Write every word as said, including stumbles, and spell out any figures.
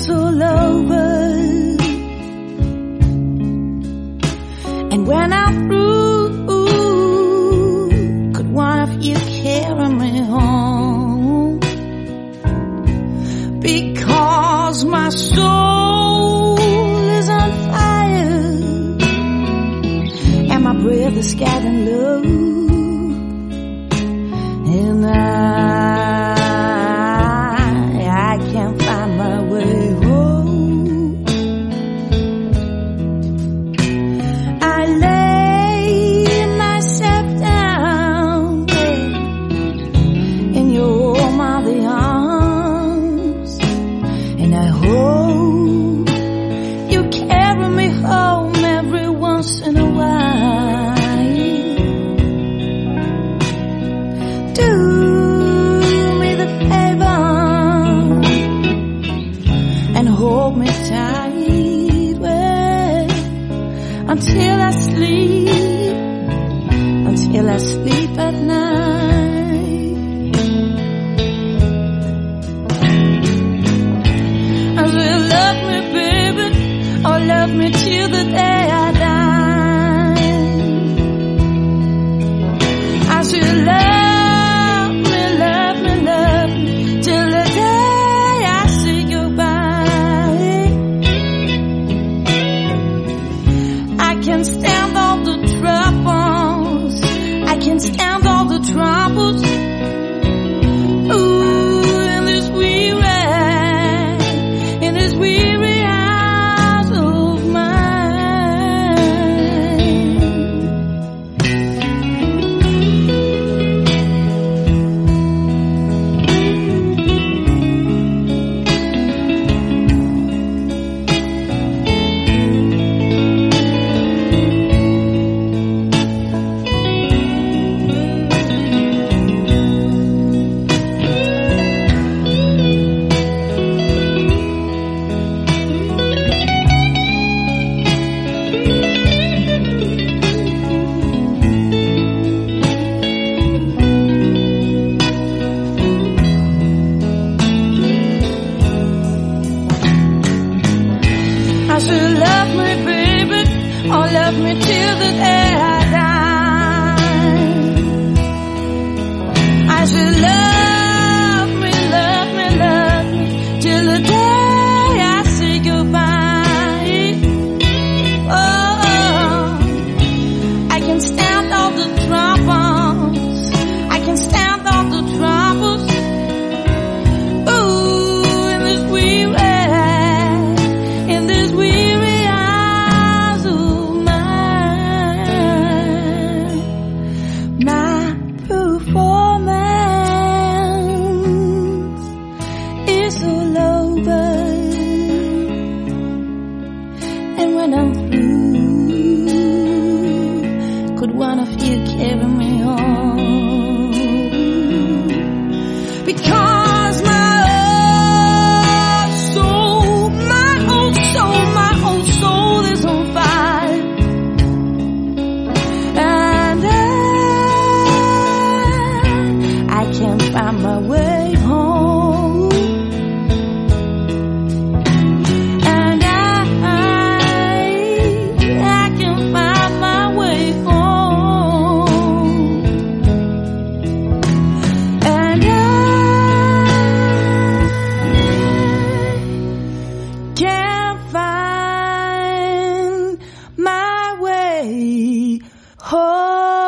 is all over. And when I'm through, could one of you carry me home? Because my soul is on fire and my breath is getting low, and I I can't find my way home. I lay myself down in your warm mother arms, and I hope you carry me home every once in a while. Do me the favor and hold me tight, well, until I sleep, until I sleep at night. I said, love me, baby, or love me till the day I die. I said, love stand all the troubles, I can stand all the troubles. Ooh, in this weary, in this weary house of mine. I should love me, baby, or love me till the day I die. I should love me, love me, love me till the day I say goodbye. Oh, I can stand all the troubles, I can stand all the troubles. Ooh, in this weary, in this weary hours of mine. My performance is all over, and when I'm through, could one of you carry me home? Because my soul, my old soul, my old soul is on fire, and I, I can't find my way home, and I, I can't find my way home, and I can't find my way home.